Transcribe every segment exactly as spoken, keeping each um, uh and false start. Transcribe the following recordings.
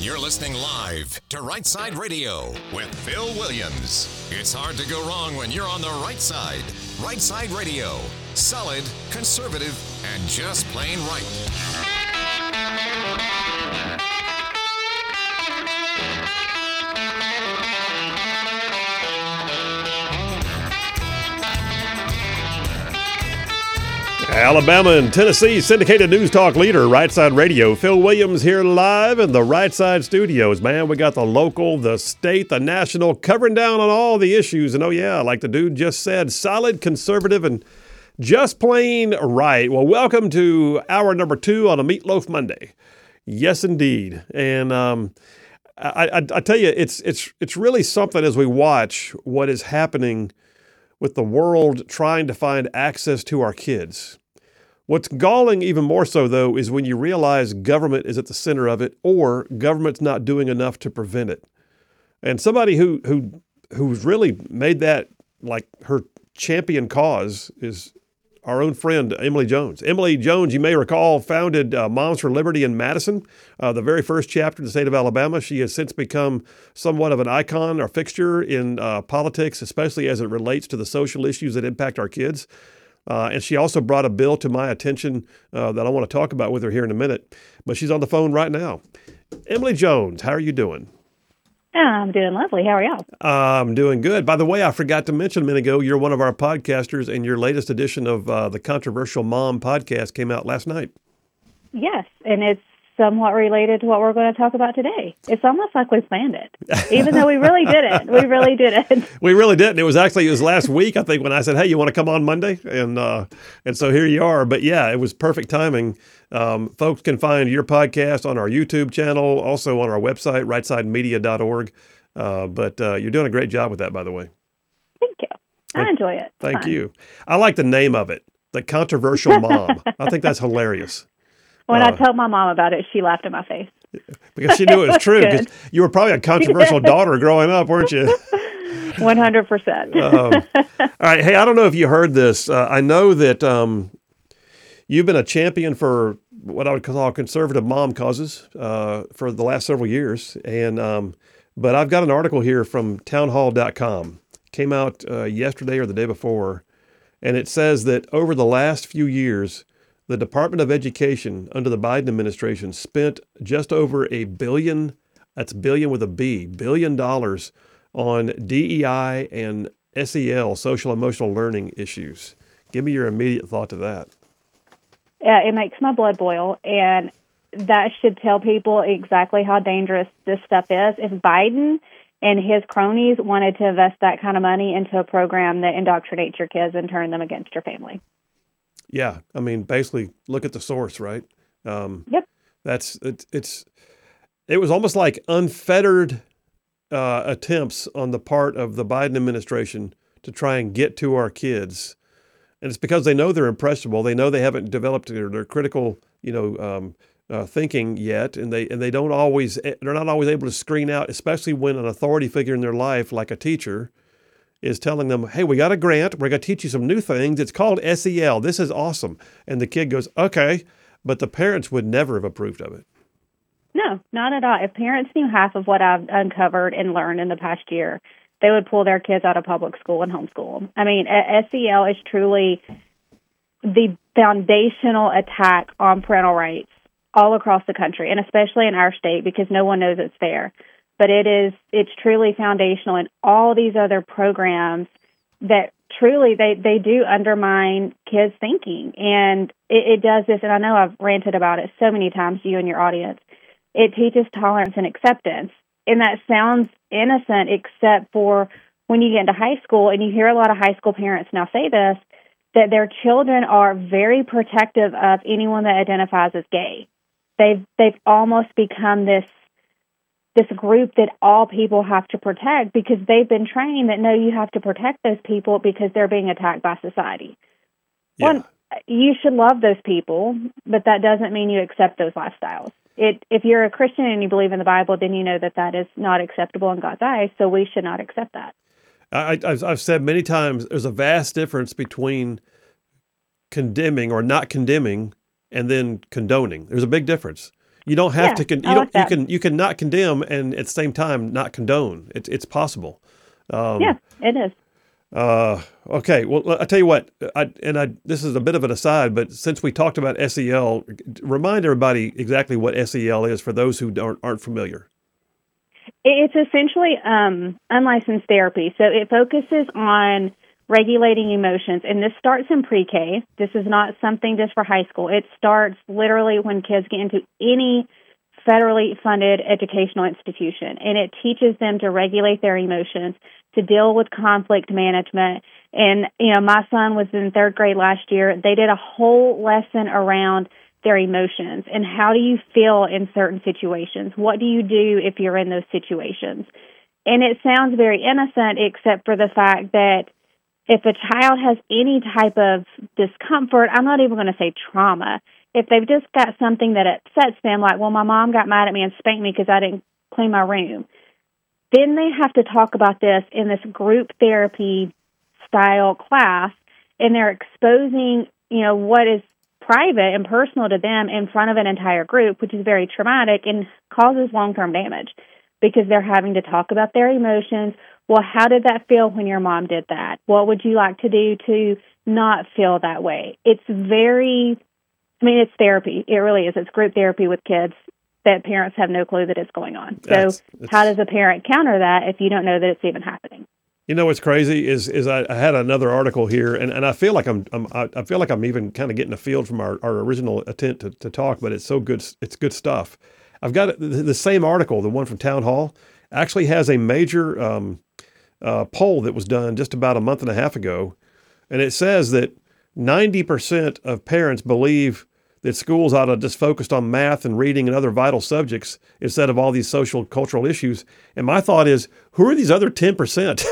You're listening live to Right Side Radio with Phil Williams. It's hard to go wrong when you're on the right side. Right Side Radio. Solid, conservative, and just plain right. Alabama and Tennessee syndicated news talk leader, Right Side Radio. Phil Williams here live in the Right Side studios. Man, we got the local, the state, the national, covering down on all the issues. And oh yeah, like the dude just said, solid, conservative, and just plain right. Well, welcome to hour number two on a Meatloaf Monday. Yes, indeed. And um, I, I, I tell you, it's it's it's really something as we watch what is happening with the world trying to find access to our kids. What's galling even more so, though, is when you realize government is at the center of it or government's not doing enough to prevent it. And somebody who who who's really made that like her champion cause is our own friend, Emily Jones. Emily Jones, you may recall, founded uh, Moms for Liberty in Madison, uh, the very first chapter in the state of Alabama. She has since become somewhat of an icon or fixture in uh, politics, especially as it relates to the social issues that impact our kids. Uh, and she also brought a bill to my attention uh, that I want to talk about with her here in a minute. But she's on the phone right now. Emily Jones, how are you doing? I'm doing lovely. How are y'all? I'm doing good. By the way, I forgot to mention a minute ago, you're one of our podcasters, and your latest edition of uh, the Controversial Mom podcast came out last night. Yes, and it's somewhat related to what we're going to talk about today. It's almost like we planned it, even though we really didn't. We really didn't. We really didn't. It was actually, it was last week, I think, when I said, hey, you want to come on Monday? And uh, and so here you are. But yeah, it was perfect timing. Um, folks can find your podcast on our YouTube channel, also on our website, right side media dot org. Uh, but uh, you're doing a great job with that, by the way. Thank you. I enjoy it. Thank Fun. you. I like the name of it, The Controversial Mom. I think that's hilarious. When uh, I told my mom about it, she laughed in my face. Because she knew it was true. Because you were probably a controversial daughter growing up, weren't you? one hundred percent. um, all right. Hey, I don't know if you heard this. Uh, I know that um, you've been a champion for what I would call conservative mom causes uh, for the last several years. And um, but I've got an article here from townhall dot com. Came out uh, yesterday or the day before. And it says that over the last few years, the Department of Education under the Biden administration spent just over a billion, that's billion with a B, billion dollars on D E I and S E L, social emotional learning issues. Give me your immediate thought to that. Yeah, it makes my blood boil, and that should tell people exactly how dangerous this stuff is. If Biden and his cronies wanted to invest that kind of money into a program that indoctrinates your kids and turn them against your family. Yeah, I mean, basically, look at the source, right? Um, yep. That's it, it's. It was almost like unfettered uh, attempts on the part of the Biden administration to try and get to our kids, and it's because they know they're impressionable. They know they haven't developed their, their critical, you know, um, uh, thinking yet, and they and they don't always. They're not always able to screen out, especially when an authority figure in their life, like a teacher, is telling them, hey, we got a grant. We're going to teach you some new things. It's called S E L. This is awesome. And the kid goes, okay. But the parents would never have approved of it. No, not at all. If parents knew half of what I've uncovered and learned in the past year, they would pull their kids out of public school and homeschool them. I mean, S E L is truly the foundational attack on parental rights all across the country, and especially in our state because no one knows it's there. But it is, it's truly foundational in all these other programs that truly they, they do undermine kids' thinking. And it, it does this, and I know I've ranted about it so many times to you and your audience. It teaches tolerance and acceptance. And that sounds innocent except for when you get into high school, and you hear a lot of high school parents now say this, that their children are very protective of anyone that identifies as gay. They've they've almost become this this group that all people have to protect because they've been trained that, no, you have to protect those people because they're being attacked by society. Yeah. Well, you should love those people, but that doesn't mean you accept those lifestyles. It, if you're a Christian and you believe in the Bible, then you know that that is not acceptable in God's eyes, so we should not accept that. I, I've, I've said many times there's a vast difference between condemning or not condemning and then condoning. There's a big difference. You don't have Yeah, to. Con- you I don't. like that. You can. You can not condemn and at the same time not condone. It's it's possible. Um, Yeah, it is. Uh, okay. Well, I tell you what. I, and I. This is a bit of an aside, but since we talked about S E L, remind everybody exactly what S E L is for those who aren't aren't familiar. It's essentially um, unlicensed therapy. So it focuses on regulating emotions, and this starts in pre-K. This is not something just for high school. It starts literally when kids get into any federally funded educational institution, and it teaches them to regulate their emotions, to deal with conflict management. And, you know, my son was in third grade last year. They did a whole lesson around their emotions and how do you feel in certain situations? What do you do if you're in those situations? And it sounds very innocent, except for the fact that if a child has any type of discomfort, I'm not even going to say trauma, if they've just got something that upsets them, like, well, my mom got mad at me and spanked me because I didn't clean my room, then they have to talk about this in this group therapy style class, and they're exposing, you know, what is private and personal to them in front of an entire group, which is very traumatic and causes long-term damage because they're having to talk about their emotions. Well, how did that feel when your mom did that? What would you like to do to not feel that way? It's very, I mean, it's therapy. It really is. It's group therapy with kids that parents have no clue that it's going on. So That's, that's, how does a parent counter that if you don't know that it's even happening? You know what's crazy is is I, I had another article here, and, and I feel like I'm, I'm I feel like I'm even kind of getting afield from our, our original attempt to, to talk, but it's so good. It's good stuff. I've got the, the same article, the one from Town Hall, actually has a major um, uh, poll that was done just about a month and a half ago, and it says that ninety percent of parents believe that schools ought to just focus on math and reading and other vital subjects instead of all these social cultural issues. And my thought is, who are these other ten percent?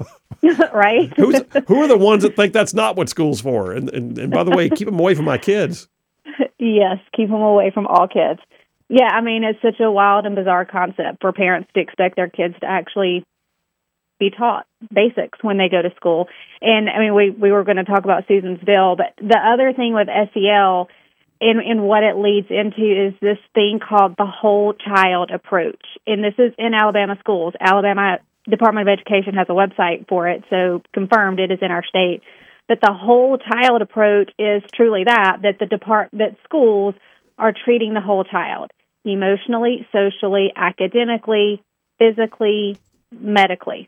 Right? Who's, who are the ones that think that's not what school's for? And, and, and by the way, keep them away from my kids. Yes, keep them away from all kids. Yeah, I mean, it's such a wild and bizarre concept for parents to expect their kids to actually be taught basics when they go to school. And, I mean, we, we were going to talk about Susan's bill, but the other thing with S E L and, and what it leads into is this thing called the whole child approach. And this is in Alabama schools. Alabama Department of Education has a website for it, so confirmed it is in our state. But the whole child approach is truly that, that the depart that schools are treating the whole child, emotionally, socially, academically, physically, medically.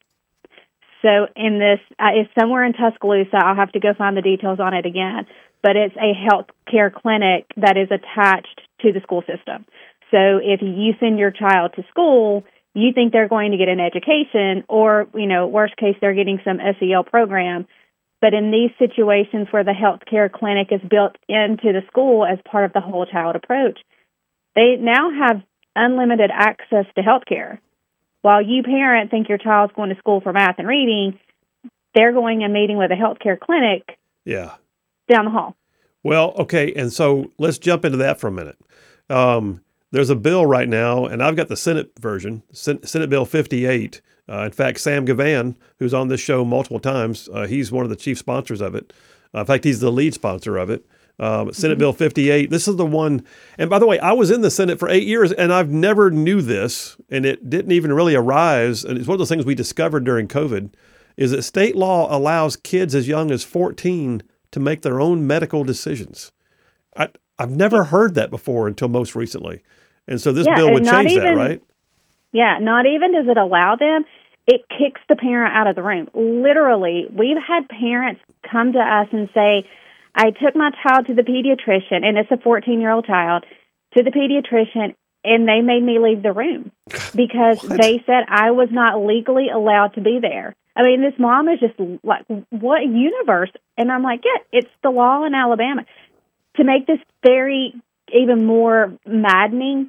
So in this, uh, it's somewhere in Tuscaloosa. I'll have to go find the details on it again. But it's a health care clinic that is attached to the school system. So if you send your child to school, you think they're going to get an education or, you know, worst case, they're getting some S E L program. But in these situations where the health care clinic is built into the school as part of the whole child approach, they now have unlimited access to health care. While you parent think your child's going to school for math and reading, they're going and meeting with a health care clinic Yeah. down the hall. Well, okay, and so let's jump into that for a minute. Um, there's a bill right now, and I've got the Senate version, Sen- Senate Bill fifty-eight. Uh, in fact, Sam Gavan, who's on this show multiple times, uh, he's one of the chief sponsors of it. Uh, in fact, he's the lead sponsor of it. Um, Senate mm-hmm. Bill fifty-eight. This is the one. And by the way, I was in the Senate for eight years, and I've never knew this, and it didn't even really arise. And it's one of those things we discovered during COVID, is that state law allows kids as young as fourteen to make their own medical decisions. I, I've never heard that before until most recently. And so this yeah, bill would change even, that, right? Yeah, not even does it allow them, it kicks the parent out of the room. Literally, we've had parents come to us and say, I took my child to the pediatrician, and it's a fourteen-year-old child, to the pediatrician, and they made me leave the room because they said I was not legally allowed to be there. I mean, this mom is just like, what universe? And I'm like, yeah, it's the law in Alabama. To make this very, even more maddening,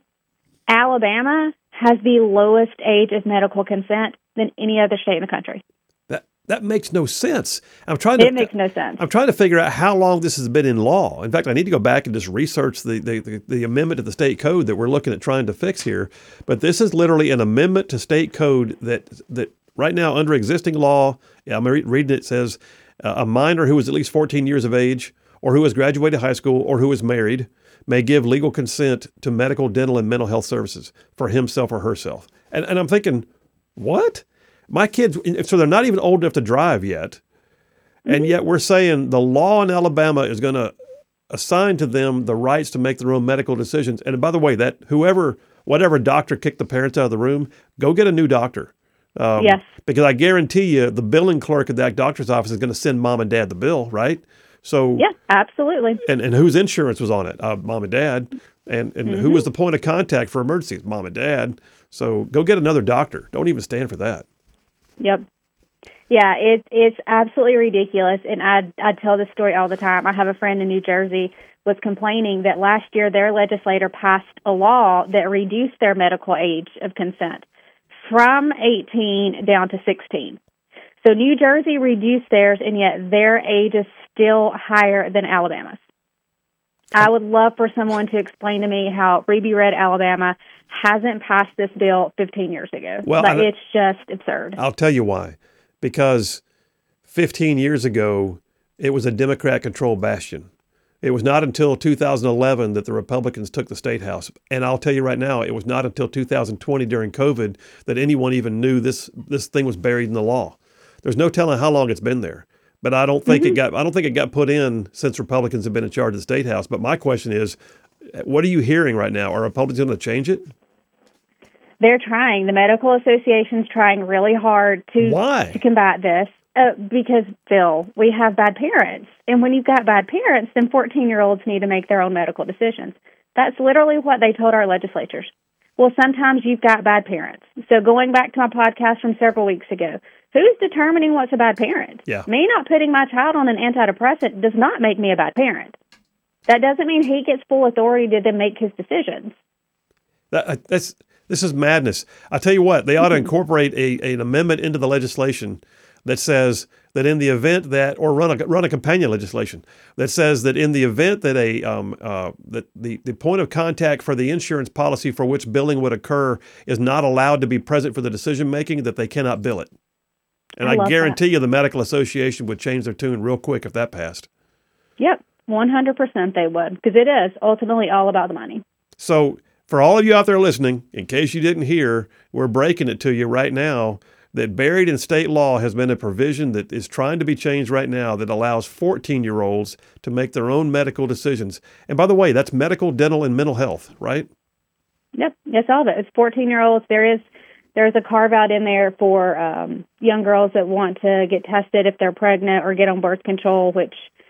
Alabama has the lowest age of medical consent than any other state in the country. That that makes no sense. I'm trying to. It makes no sense. I'm trying to figure out how long this has been in law. In fact, I need to go back and just research the the, the, the amendment to the state code that we're looking at trying to fix here. But this is literally an amendment to state code that that right now under existing law, I'm reading it, says uh, a minor who is at least fourteen years of age or who has graduated high school or who is married may give legal consent to medical, dental, and mental health services for himself or herself. And, and I'm thinking, what? My kids, so they're not even old enough to drive yet. And yet we're saying the law in Alabama is going to assign to them the rights to make their own medical decisions. And by the way, that whoever, whatever doctor kicked the parents out of the room, go get a new doctor. Um, yes. Because I guarantee you the billing clerk at that doctor's office is going to send mom and dad the bill, right? So yeah, absolutely. And, and whose insurance was on it? Uh, mom and dad. And, and Mm-hmm. who was the point of contact for emergencies? Mom and dad. So go get another doctor. Don't even stand for that. Yep. Yeah, it, it's absolutely ridiculous. And I I tell this story all the time. I have a friend in New Jersey was complaining that last year their legislator passed a law that reduced their medical age of consent from eighteen down to sixteen. So New Jersey reduced theirs, and yet their age is still higher than Alabama's. I would love for someone to explain to me how Ruby Red, Alabama, hasn't passed this bill fifteen years ago. Well, like, I, it's just absurd. I'll tell you why. Because fifteen years ago, it was a Democrat-controlled bastion. It was not until two thousand eleven that the Republicans took the state house. And I'll tell you right now, it was not until two thousand twenty during COVID that anyone even knew this this thing was buried in the law. There's no telling how long it's been there. But I don't think Mm-hmm. it got I don't think it got put in since Republicans have been in charge of the state house. But my question is, what are you hearing right now? Are Republicans going to change it? They're trying. The medical association's trying really hard to Why? to combat this. Uh, because, Phil, we have bad parents. And when you've got bad parents, then fourteen-year-olds need to make their own medical decisions. That's literally what they told our legislatures. Well, sometimes you've got bad parents. So going back to my podcast from several weeks ago, who's determining what's a bad parent? Yeah. Me not putting my child on an antidepressant does not make me a bad parent. That doesn't mean he gets full authority to then make his decisions. That, that's this is madness. I tell you what, they ought to incorporate a, an amendment into the legislation that says that in the event that, or run a run a companion legislation that says that in the event that a um, uh, that the, the point of contact for the insurance policy for which billing would occur is not allowed to be present for the decision making, that they cannot bill it. And I I, love guarantee you, the medical association would change their tune real quick if that passed. Yep, one hundred percent they would, because it is ultimately all about the money. So for all of you out there listening, in case you didn't hear, we're breaking it to you right now that buried in state law has been a provision that is trying to be changed right now that allows fourteen-year-olds to make their own medical decisions. And by the way, that's medical, dental, and mental health, right? Yep, it's all of it. It's fourteen-year-olds. There is there's a carve-out in there for um, young girls that want to get tested if they're pregnant or get on birth control, which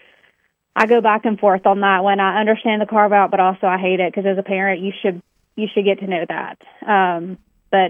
I go back and forth on that one. I understand the carve-out, but also I hate it because as a parent, you should you should get to know that. Um, but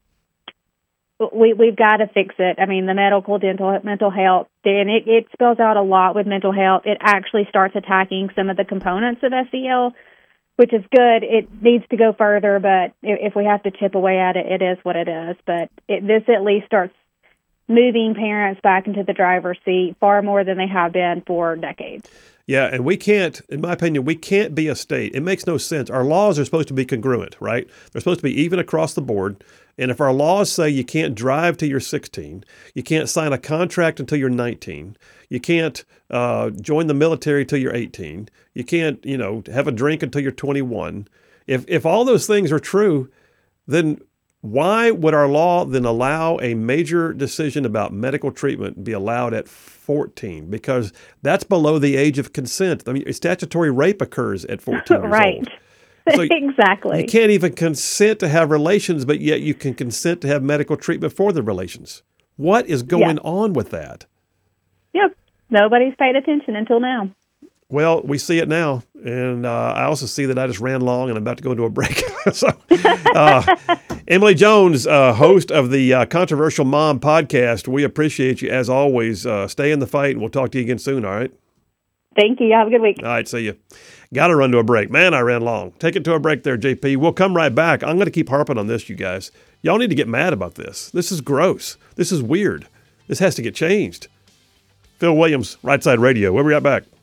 we, we've got to fix it. I mean, the medical, dental, mental health, and it, it spells out a lot with mental health. It actually starts attacking some of the components of S E L, which is good. It needs to go further, but if, if we have to chip away at it, it is what it is. But it, this at least starts moving parents back into the driver's seat far more than they have been for decades. Yeah, and we can't, in my opinion, we can't be a state. It makes no sense. Our laws are supposed to be congruent, right? They're supposed to be even across the board. And if our laws say you can't drive till you're sixteen, you can't sign a contract until you're nineteen, you can't uh, join the military till you're eighteen, you can't, you know, have a drink until you're twenty-one. If if all those things are true, then why would our law then allow a major decision about medical treatment be allowed at fourteen? Because that's below the age of consent. I mean, statutory rape occurs at fourteen years right. old. So exactly. You can't even consent to have relations, but yet you can consent to have medical treatment for the relations. What is going yeah. on with that? Yep. Nobody's paid attention until now. Well, we see it now. And uh, I also see that I just ran long and I'm about to go into a break. so, uh, Emily Jones, uh, host of the uh, Controversial Mom podcast, we appreciate you as always. Uh, stay in the fight and we'll talk to you again soon, all right? Thank you. Have a good week. All right, see you. Got to run to a break. Man, I ran long. Take it to a break there, J P. We'll come right back. I'm going to keep harping on this, you guys. Y'all need to get mad about this. This is gross. This is weird. This has to get changed. Phil Williams, Right Side Radio. We'll be right back.